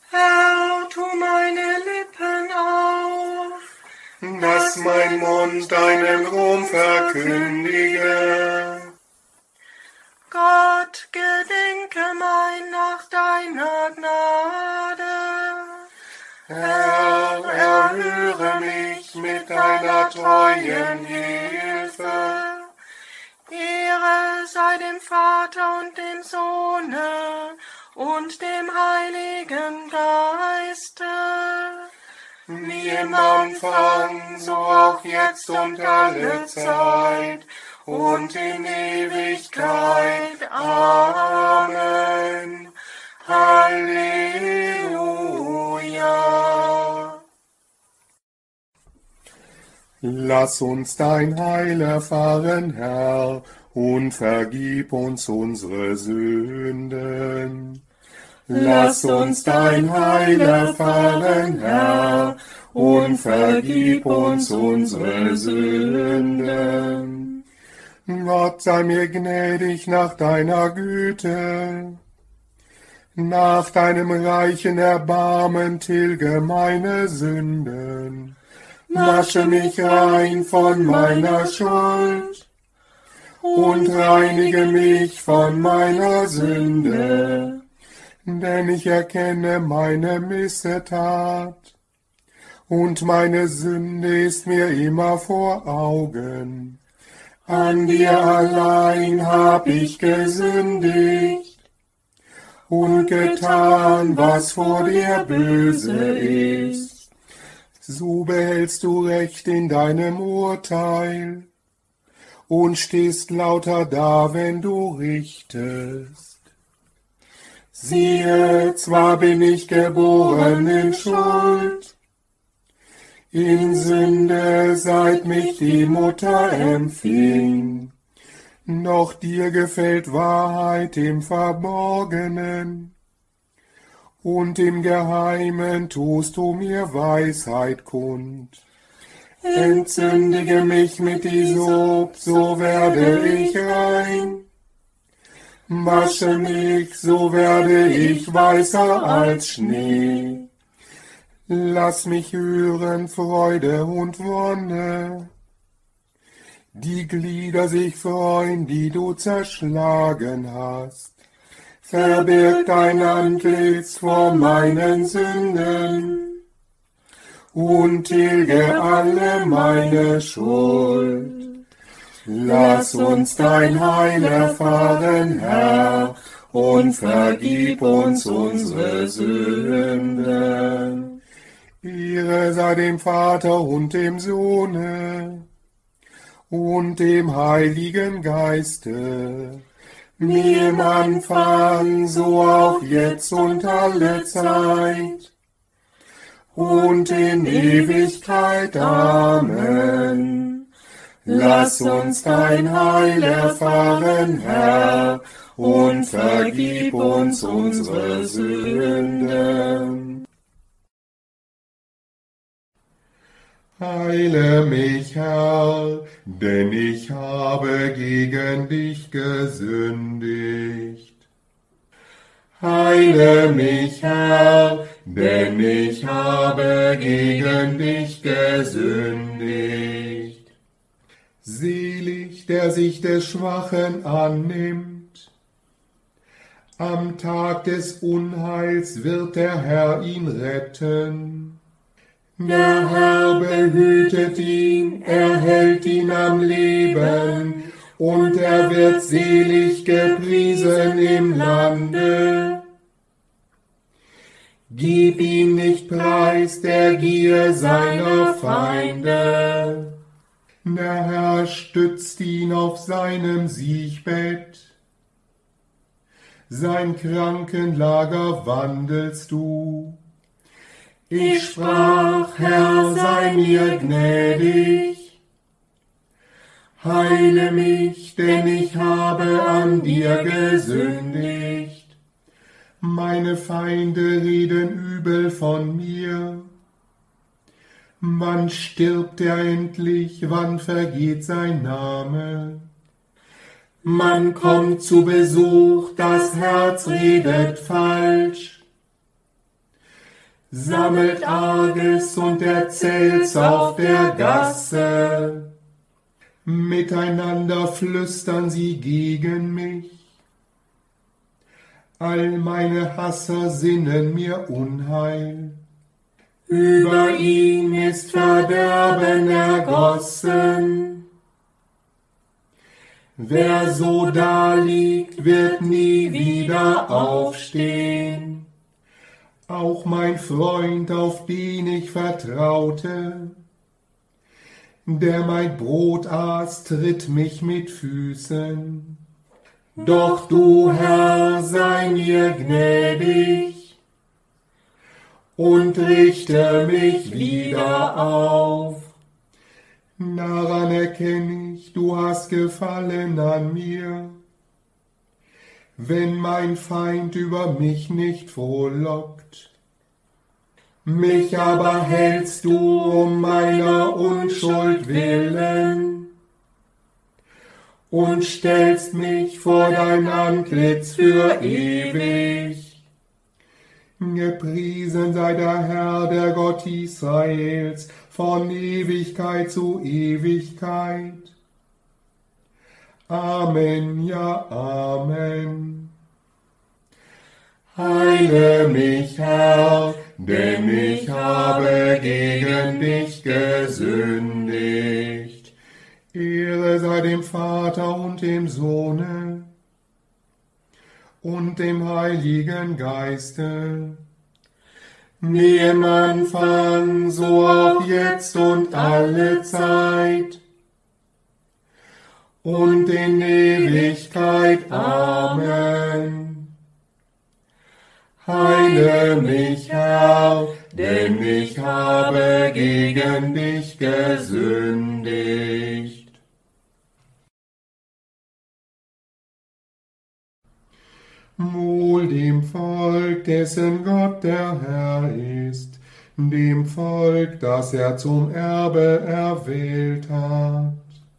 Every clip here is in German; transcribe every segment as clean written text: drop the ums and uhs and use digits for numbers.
Herr, tu meine Lippen auf, dass mein Mund deinen Ruhm verkündige. Gott, gedenke mein nach deiner Gnade. Herr, erhöre mich mit deiner treuen Hilfe. Ehre sei dem Vater und dem Sohne und dem Heiligen Geiste, Wie im Anfang, so auch jetzt und alle Zeit und in Ewigkeit. Amen. Halleluja. Lass uns dein Heil erfahren, Herr, und vergib uns unsere Sünden. Lass uns dein Heil erfahren, Herr, und vergib uns unsere Sünden. Gott sei mir gnädig nach deiner Güte. Nach deinem reichen Erbarmen tilge meine Sünden. Wasche mich rein von meiner Schuld und reinige mich von meiner Sünde. Denn ich erkenne meine Missetat und meine Sünde ist mir immer vor Augen. An dir allein hab ich gesündigt und getan, was vor dir böse ist. So behältst du Recht in deinem Urteil und stehst lauter da, wenn du richtest. Siehe, zwar bin ich geboren in Schuld, in Sünde, seit mich die Mutter empfing, doch dir gefällt Wahrheit im Verborgenen. Und im Geheimen tust du mir Weisheit kund. Entsündige mich mit Isop, so werde ich rein. Wasche mich, so werde ich weißer als Schnee. Lass mich hören Freude und Wonne. Die Glieder sich freuen, die du zerschlagen hast. Verbirg dein Antlitz vor meinen Sünden und tilge alle meine Schuld. Lass uns dein Heil erfahren, Herr, und vergib uns unsere Sünden. Ehre sei dem Vater und dem Sohne und dem Heiligen Geiste, wie im Anfang, so auch jetzt und alle Zeit und in Ewigkeit. Amen. Lass uns dein Heil erfahren, Herr, und vergib uns unsere Sünden. Heile mich, Herr, denn ich habe gegen dich gesündigt. Heile mich, Herr, denn ich habe gegen dich gesündigt. Selig, der sich des Schwachen annimmt. Am Tag des Unheils wird der Herr ihn retten. Der Herr behütet ihn, er hält ihn am Leben, und er wird selig gepriesen im Lande. Gib ihn nicht preis der Gier seiner Feinde. Der Herr stützt ihn auf seinem Siegbett. Sein Krankenlager wandelst du. Ich sprach, Herr, sei mir gnädig. Heile mich, denn ich habe an dir gesündigt. Meine Feinde reden übel von mir. Wann stirbt er endlich, wann vergeht sein Name? Man kommt zu Besuch, das Herz redet falsch. sammelt Arges und erzählt's auf der Gasse. Miteinander flüstern sie gegen mich. All meine Hasser sinnen mir Unheil. Über ihn ist Verderben ergossen. Wer so daliegt, wird nie wieder aufstehen. Auch mein Freund, auf den ich vertraute, der mein Brot aß, tritt mich mit Füßen. Doch du, Herr, sei mir gnädig und richte mich wieder auf. Daran erkenne ich, du hast Gefallen an mir. Wenn mein Feind über mich nicht frohlockt, mich aber hältst du um meiner Unschuld willen und stellst mich vor dein Antlitz für ewig. Gepriesen sei der Herr, der Gott Israels, von Ewigkeit zu Ewigkeit. Amen, ja, Amen. Heile mich, Herr, denn ich habe gegen dich gesündigt. Ehre sei dem Vater und dem Sohne und dem Heiligen Geiste, wie im Anfang, so auch jetzt und alle Zeit und in Ewigkeit. Amen. Heile mich, Herr, denn ich habe gegen dich gesündigt. Wohl dem Volk, dessen Gott der Herr ist, dem Volk, das er zum Erbe erwählt hat.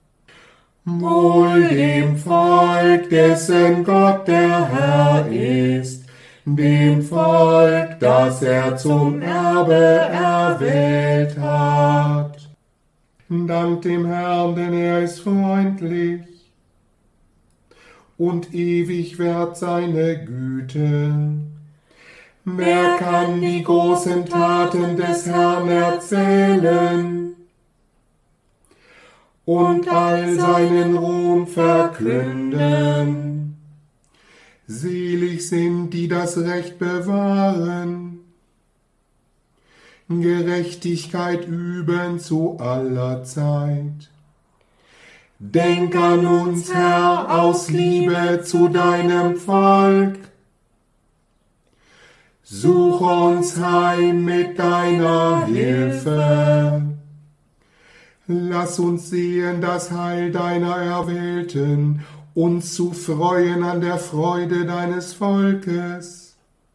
Wohl dem Volk, dessen Gott der Herr ist, dem Volk, das er zum Erbe erwählt hat. Dank dem Herrn, denn er ist freundlich und ewig währt seine Güte. Wer kann die großen Taten des Herrn erzählen und all seinen Ruhm verkünden? Selig sind, die das Recht bewahren, Gerechtigkeit üben zu aller Zeit. Denk an uns, Herr, aus Liebe zu deinem Volk. Suche uns heim mit deiner Hilfe. Lass uns sehen das Heil deiner Erwählten, uns zu freuen an der Freude deines Volkes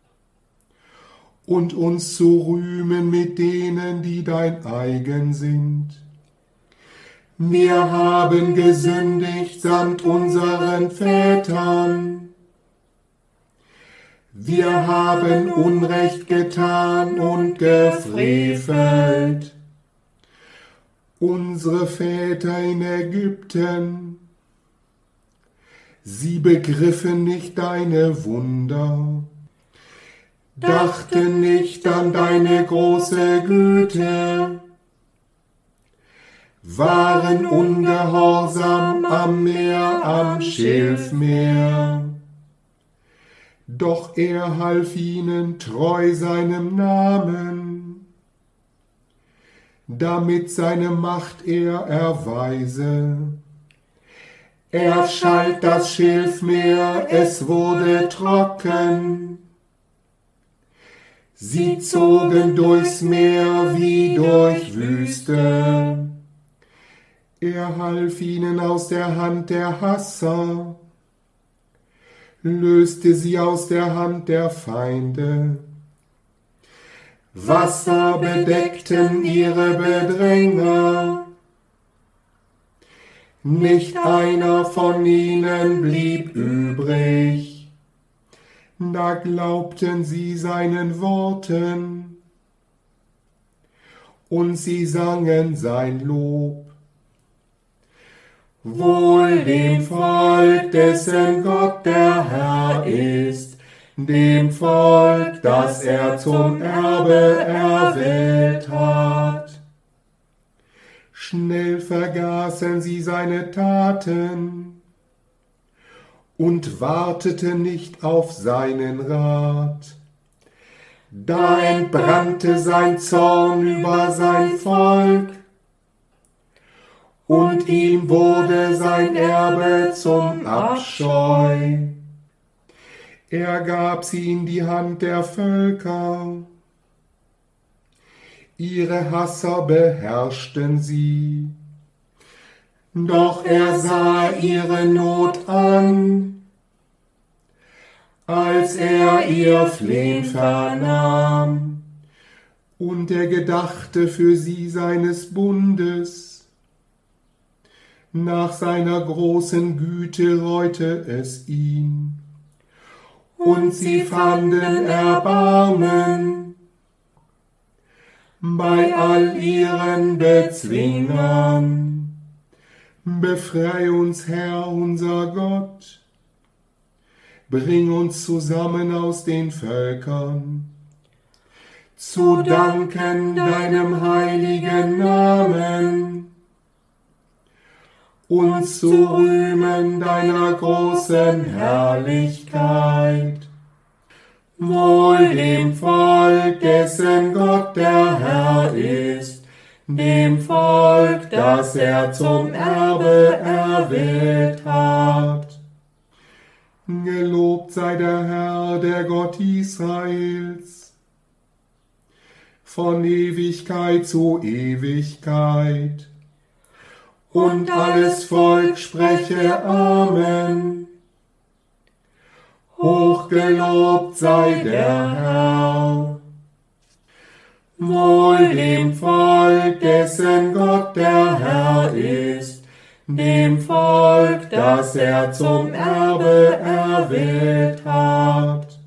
und uns zu rühmen mit denen, die dein eigen sind. Wir haben gesündigt samt unseren Vätern. Wir haben Unrecht getan und gefrevelt. Unsere Väter in Ägypten, sie begriffen nicht deine Wunder, dachten nicht an deine große Güte, waren ungehorsam am Meer, am Schilfmeer. Doch er half ihnen treu seinem Namen, damit seine Macht er erweise. Er schalt das Schilfmeer, es wurde trocken. Sie zogen durchs Meer wie durch Wüste. Er half ihnen aus der Hand der Hasser, löste sie aus der Hand der Feinde. Wasser bedeckten ihre Bedränger, nicht einer von ihnen blieb übrig. Da glaubten sie seinen Worten und sie sangen sein Lob. Wohl dem Volk, dessen Gott der Herr ist, dem Volk, das er zum Erbe erwählt hat. Schnell vergaßen sie seine Taten und warteten nicht auf seinen Rat. Da entbrannte sein Zorn über sein Volk, und ihm wurde sein Erbe zum Abscheu. Er gab sie in die Hand der Völker, ihre Hasser beherrschten sie. Doch er sah ihre Not an, als er ihr Flehen vernahm, und er gedachte für sie seines Bundes. Nach seiner großen Güte reute es ihn, und sie fanden Erbarmen bei all ihren Bezwingern. Befrei uns, Herr, unser Gott, bring uns zusammen aus den Völkern, zu danken deinem heiligen Namen, und zu rühmen deiner großen Herrlichkeit. Wohl dem Volk, dessen Gott der Herr ist, dem Volk, das er zum Erbe erwählt hat. Gelobt sei der Herr, der Gott Israels, von Ewigkeit zu Ewigkeit. Und alles Volk spreche Amen. Hochgelobt sei der Herr. Wohl dem Volk, dessen Gott der Herr ist, dem Volk, das er zum Erbe erwählt hat.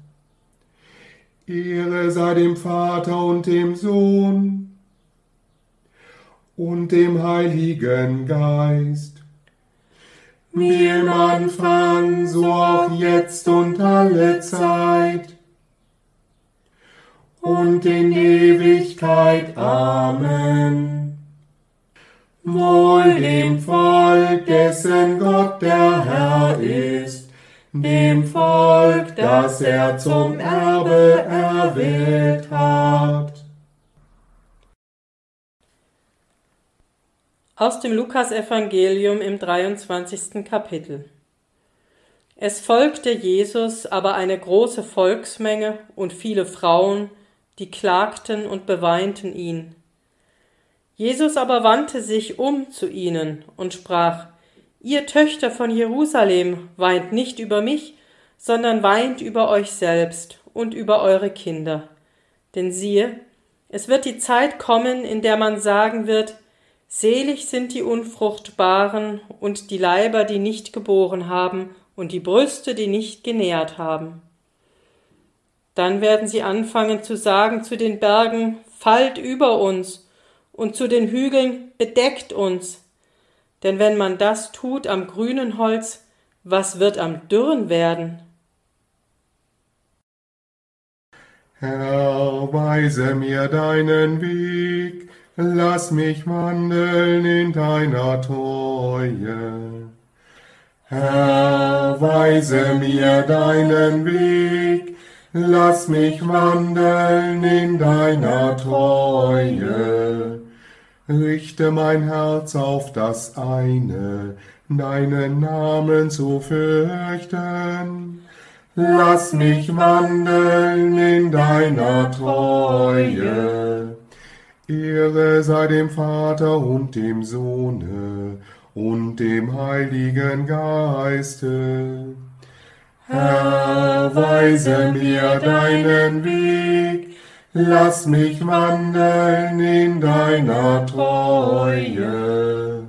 Ehre sei dem Vater und dem Sohn und dem Heiligen Geist, wie im Anfang, so auch jetzt und alle Zeit und in Ewigkeit. Amen. Wohl dem Volk, dessen Gott der Herr ist, dem Volk, das er zum Erbe erwählt hat. Aus dem Lukasevangelium im 23. Kapitel. Es folgte Jesus aber eine große Volksmenge und viele Frauen, die klagten und beweinten ihn. Jesus aber wandte sich um zu ihnen und sprach: Ihr Töchter von Jerusalem, weint nicht über mich, sondern weint über euch selbst und über eure Kinder. Denn siehe, es wird die Zeit kommen, in der man sagen wird: Selig sind die Unfruchtbaren und die Leiber, die nicht geboren haben, und die Brüste, die nicht genährt haben. Dann werden sie anfangen zu sagen zu den Bergen: Fallt über uns, und zu den Hügeln: Bedeckt uns. Denn wenn man das tut am grünen Holz, was wird am dürren werden? Herr, weise mir deinen Weg, lass mich wandeln in deiner Treue. Herr, weise mir deinen Weg, lass mich wandeln in deiner Treue. Richte mein Herz auf das eine, deinen Namen zu fürchten. Lass mich wandeln in deiner Treue. Ehre sei dem Vater und dem Sohne und dem Heiligen Geiste. Herr, weise mir deinen Weg, lass mich wandeln in deiner Treue.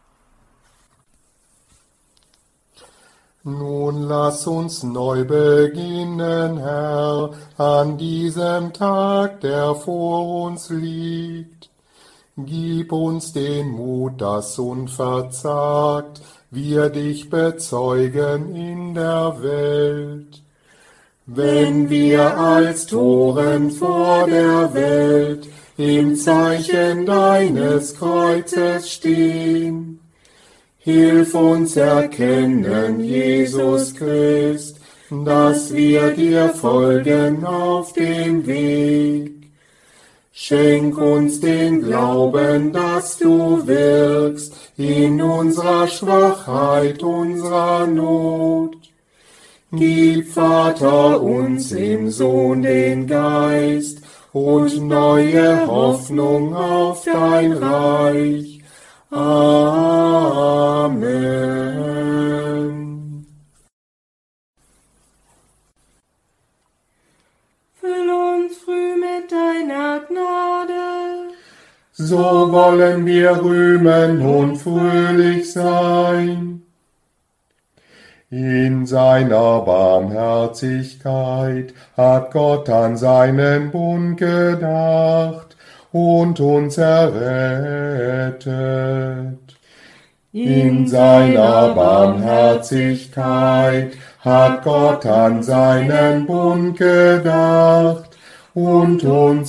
Nun lass uns neu beginnen, Herr, an diesem Tag, der vor uns liegt. Gib uns den Mut, dass unverzagt wir dich bezeugen in der Welt. Wenn wir als Toren vor der Welt im Zeichen deines Kreuzes stehen, hilf uns erkennen, Jesus Christ, dass wir dir folgen auf dem Weg. Schenk uns den Glauben, dass du wirkst in unserer Schwachheit, unserer Not. Gib, Vater, uns im Sohn den Geist und neue Hoffnung auf dein Reich. Amen. Füll uns früh mit deiner Gnade, So wollen wir rühmen und fröhlich sein. In seiner Barmherzigkeit hat Gott an seinen Bund gedacht und uns errettet. In seiner Barmherzigkeit hat Gott an seinen Bund gedacht und uns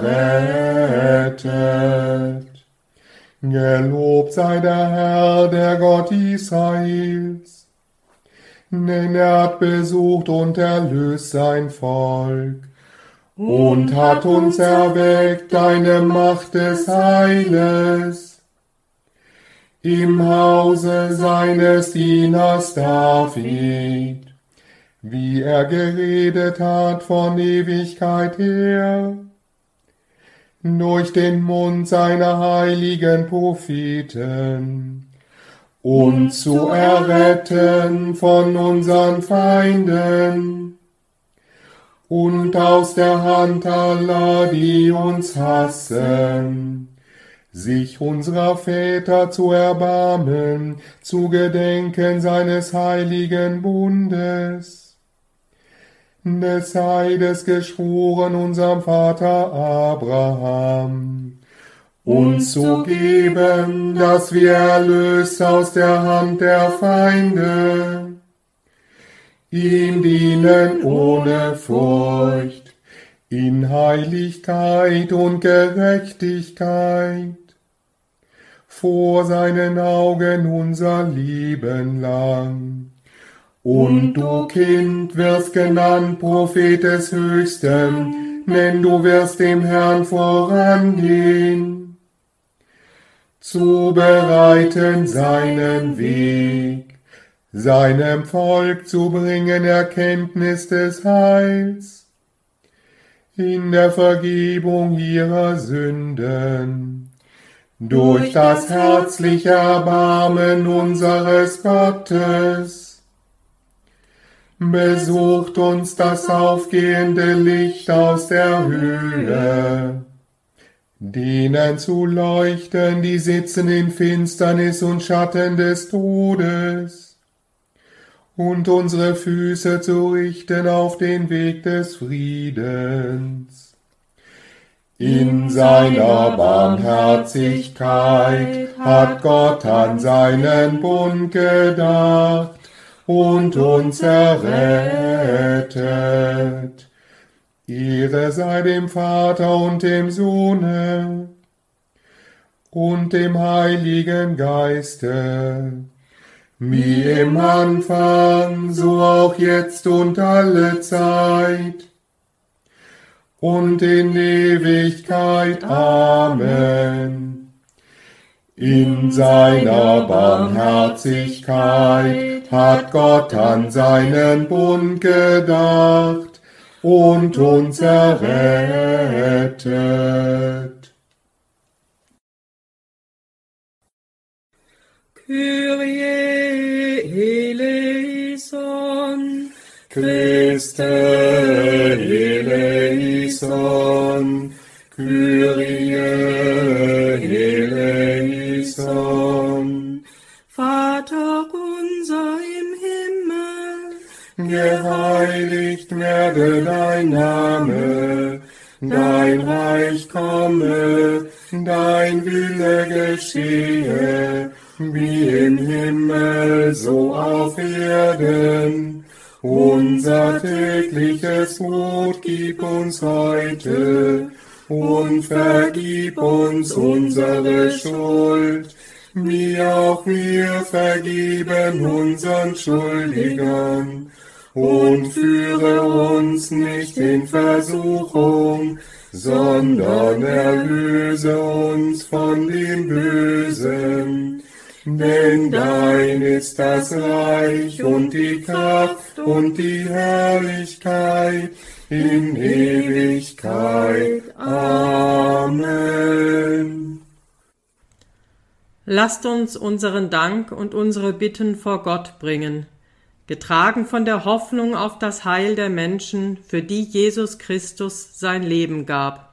errettet. Gelobt sei der Herr, der Gott Israels, denn er hat besucht und erlöst sein Volk und hat uns erweckt deine Macht des Heiles im Hause seines Dieners David, wie er geredet hat von Ewigkeit her, durch den Mund seiner heiligen Propheten, uns zu erretten von unseren Feinden und aus der Hand aller, die uns hassen, sich unserer Väter zu erbarmen, zu gedenken seines heiligen Bundes, des Eides geschworen unserem Vater Abraham, uns zu geben, dass wir erlöst aus der Hand der Feinde, ihm dienen ohne Furcht, in Heiligkeit und Gerechtigkeit, vor seinen Augen unser Leben lang. Und du, Kind, wirst genannt Prophet des Höchsten, denn du wirst dem Herrn vorangehen, zu bereiten seinen Weg, seinem Volk zu bringen Erkenntnis des Heils, in der Vergebung ihrer Sünden, durch das herzliche Erbarmen unseres Gottes. Besucht uns das aufgehende Licht aus der Höhe, denen zu leuchten, die sitzen in Finsternis und Schatten des Todes, und unsere Füße zu richten auf den Weg des Friedens. In seiner Barmherzigkeit hat Gott an seinen Bund gedacht und uns errettet. Ehre sei dem Vater und dem Sohne und dem Heiligen Geiste, wie im Anfang, so auch jetzt und alle Zeit und in Ewigkeit. Amen. In seiner Barmherzigkeit hat Gott an seinen Bund gedacht und uns errettet. Kyrie eleison, Christe eleison, Kyrie eleison. Vater unser im Himmel, Geheiligt werde dein Name, dein Reich komme, dein Wille geschehe, wie im Himmel, so auf Erden. Unser tägliches Brot gib uns heute und vergib uns unsere Schuld, wie auch wir vergeben unseren Schuldigern. Und führe uns nicht in Versuchung, sondern erlöse uns von dem Bösen. Denn dein ist das Reich und die Kraft und die Herrlichkeit in Ewigkeit. Amen. Lasst uns unseren Dank und unsere Bitten vor Gott bringen, getragen von der Hoffnung auf das Heil der Menschen, für die Jesus Christus sein Leben gab.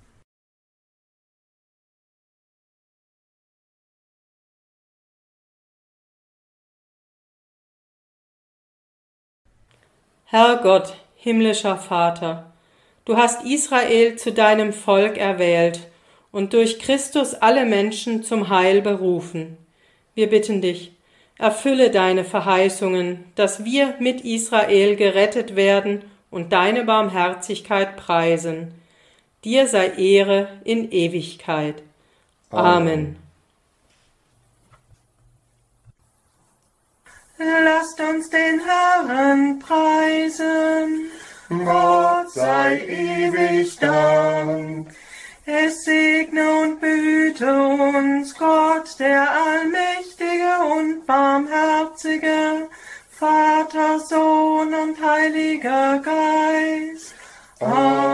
Herr Gott, himmlischer Vater, du hast Israel zu deinem Volk erwählt und durch Christus alle Menschen zum Heil berufen. Wir bitten dich, erfülle deine Verheißungen, dass wir mit Israel gerettet werden und deine Barmherzigkeit preisen. Dir sei Ehre in Ewigkeit. Amen. Lasst uns den Herrn preisen. Gott sei ewig Dank. Es segne und behüte uns Gott, der allmächtige und barmherzige, Vater, Sohn und Heiliger Geist. Amen.